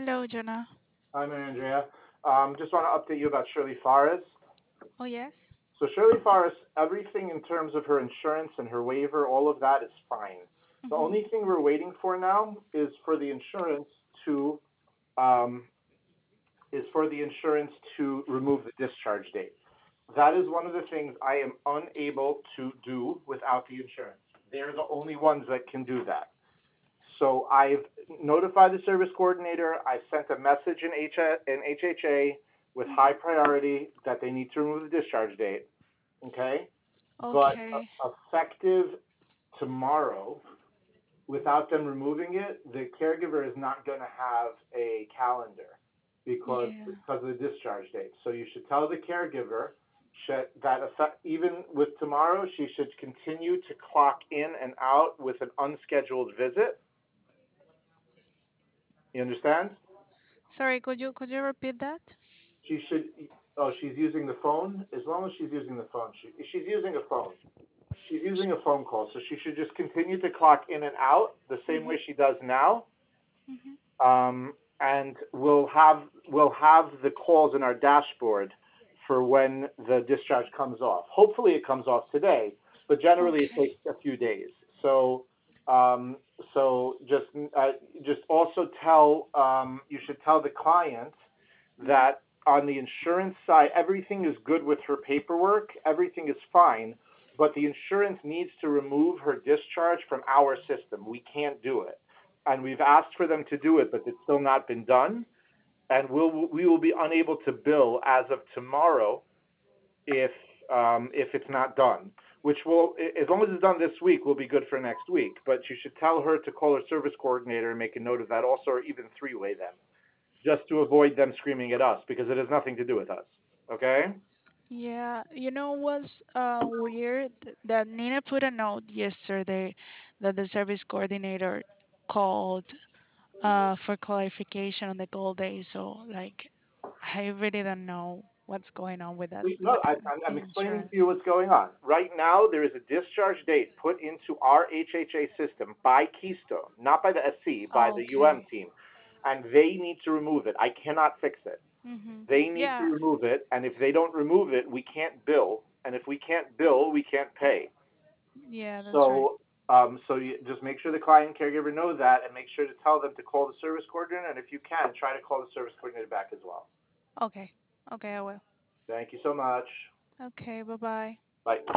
Hello, Jonah. Hi, Andrea. Just want to update you about Shirley Fares. Oh, yes? So Shirley Fares, everything in terms of her insurance and her waiver, all of that is fine. The Mm-hmm. only thing we're waiting for now to um, is for the insurance to remove the discharge date. That is one of the things I am unable to do without the insurance. They're the only ones that can do that. So I've notified the service coordinator. I sent a message in HHA with high priority that they need to remove the discharge date. Okay, but Okay. effective tomorrow, without them removing it, the caregiver is not going to have a calendar Yeah. because of the discharge date. So you should tell the caregiver that even with tomorrow, she should continue to clock in and out with an unscheduled visit. You understand? Sorry, could you repeat that? She should. Oh, she's using the phone. As long as she's using the phone, she's using a phone. She's using a phone call, so she should just continue to clock in and out the same Mm-hmm. way she does now. Mm-hmm. And we'll have the calls in our dashboard for when the discharge comes off. Hopefully, it comes off today, but generally it Okay. takes a few days. So, um, so just also tell you should tell the client Mm-hmm. that on the insurance side, everything is good with her paperwork, everything is fine, but the insurance needs to remove her discharge from our system. We can't do it. And we've asked for them to do it, but it's still not been done. And we will be unable to bill as of tomorrow if if it's not done. Which will, as long as it's done this week, will be good for next week. But you should tell her to call her service coordinator and make a note of that, also, or even three-way them, just to avoid them screaming at us because it has nothing to do with us. Okay? Yeah, what's weird that Nina put a note yesterday that the service coordinator called for clarification on the goal day. So, like, I really don't know what's going on with that No, with I'm the explaining to you insurance. what's going on. Right now, there is a discharge date put into our HHA system by Keystone, not by the SC, by the UM Okay. team, and they need to remove it. I cannot fix it. Mm-hmm. They need to Yeah. remove it, and if they don't remove it, we can't bill, and if we can't bill, we can't pay. Yeah, that's right. So you just make sure the client caregiver knows that, and make sure to tell them to call the service coordinator, and if you can, try to call the service coordinator back as well. Okay. Okay, I will. Thank you so much. Okay, bye bye. Bye.